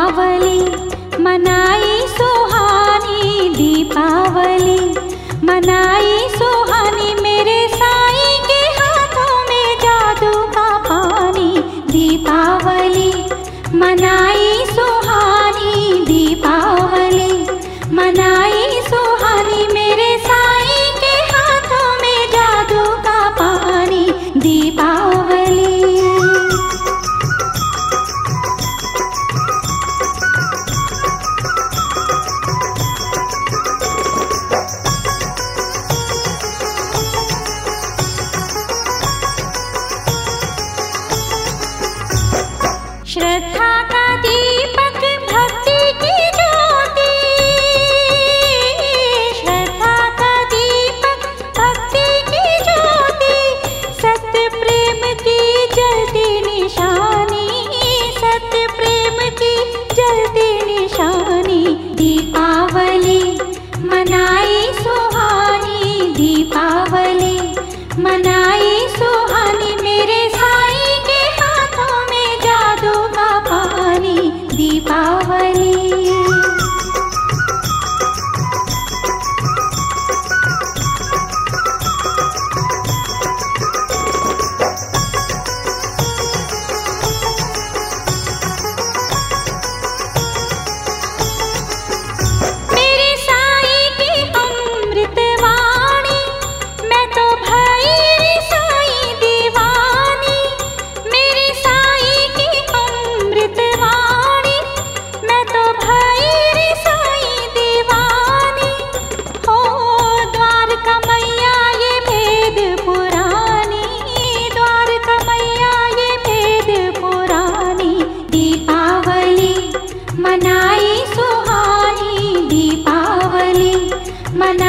दीपावली मनाई सुहानी, दीपावली मनाई सुहानी, मेरे साईं के हाथों में जादू का पानी। दीपावली मनाई सुहानी, दीपावली मनाई सुहानी, मेरे साईं के हाथों में जादू का पानी। दीपावली श्रद्धा का दीपक भक्ति की ज्योति, श्रद्धा का दीपक भक्ति की ज्योति, सत्य प्रेम की जलती निशानी, सत्य प्रेम की जलती निशानी। दीपावली मनाई सुहानी, दीपावली मनाई सुहानी, मेरे साईं के हाथों में जादू का पानी। दीपावली मेरे साईं की अमृत वाणी, मैं तो भई साईं दीवानी। मेरे साईं की अमृत वाणी, मैं तो भई साईं दीवानी। हो द्वारका मैया ये भेद पुरानी, द्वारका मैया ये भेद पुरानी। दीपावली मनाई सुहानी, दीपावली मनाई